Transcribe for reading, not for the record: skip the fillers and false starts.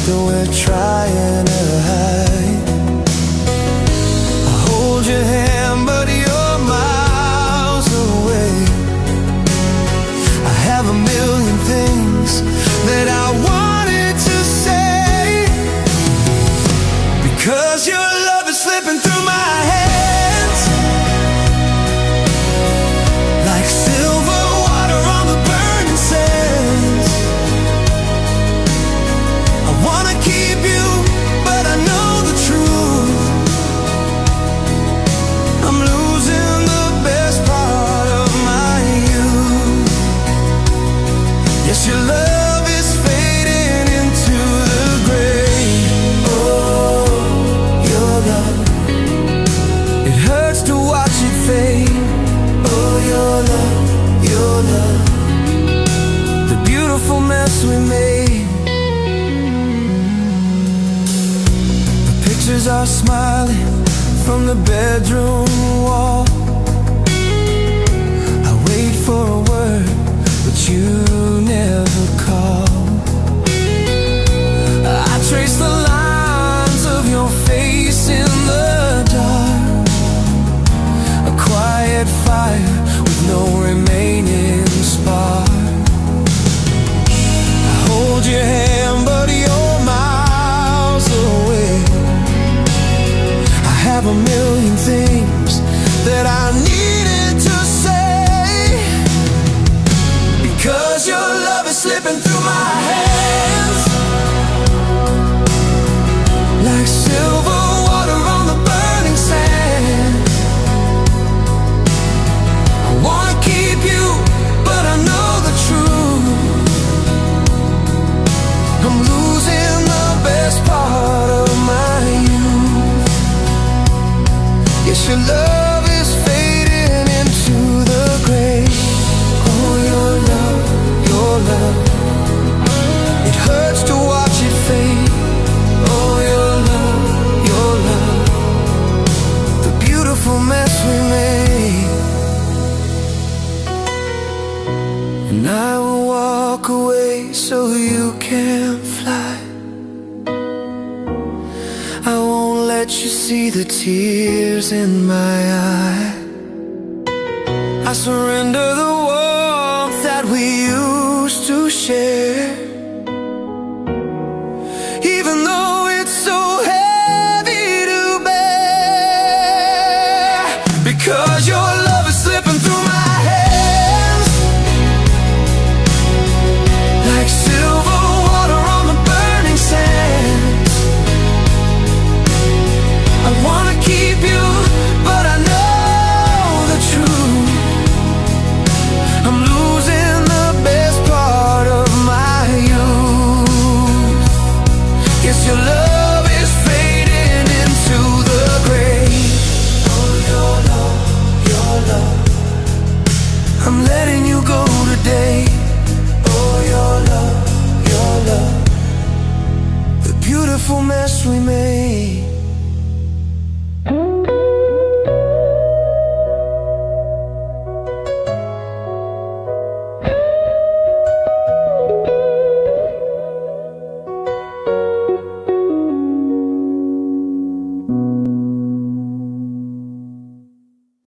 that we're trying to hide. I hold your hand, but you're miles away. I have a million things that I wanted to say, because your love is slipping through my hands like silver water on the burning sands. I wanna keep you, but I know the truth. I'm losing the best part of my youth. Yes, your love is fading into the grave. Oh, your love, it hurts to watch it fade. Oh, your love, the beautiful mess we made. The pictures are smiling from the bedroom wall. I wait for a word, but you never call. I trace the lines of your face in the dark, a quiet fire with no remaining spark. I hold your hand, but you're miles away. I have a million things that I needed to say, because your love is slipping through my hands like silver water on the burning sand. I wanna keep you, but I know the truth. I'm losing the best part of my youth. Yes, your love is fading into the grave. Oh, your love, it hurts to watch it fade. Oh, your love, the beautiful mess we made. And I will walk away so you can fly. I won't let you see the tears in my eye. I surrender the warmth that we used to share, even though it's so heavy to bear, because your love is slipping through my hands like silver water on the burning sands. I wanna keep you, but I know the truth. I'm losing the best part of my youth. Yes, your love is fading into the grave. Oh, your love, I'm letting you go today. Oh, your love, the beautiful mess we made.